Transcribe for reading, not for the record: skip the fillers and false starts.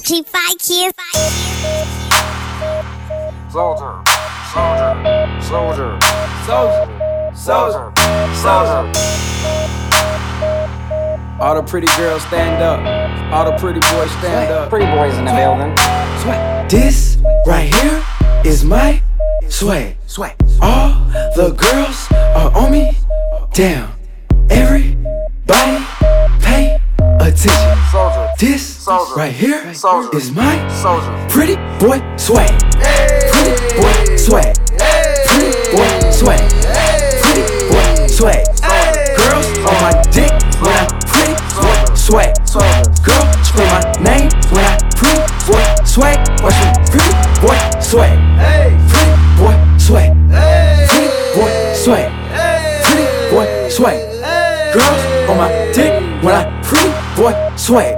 G5 kids. Soldier, soldier, soldier, soldier, soldier, soldier. All the pretty girls stand up. All the pretty boys stand up. Pretty boys in the building. This right here is my swag. All the girls are on me. Damn, everybody pay attention. Soldier, This soldier, right here soldier, is my soldier. pretty boy swag. Pretty boy swag. Pretty boy swag. Pretty boy swag. Girls on my dick when I pretty boy swag. Girl scream my name when I pretty boy swag. Watch me pretty boy swag. Pretty boy swag. Pretty boy swag. Pretty boy swag. Girls on my dick when I pretty boy swag.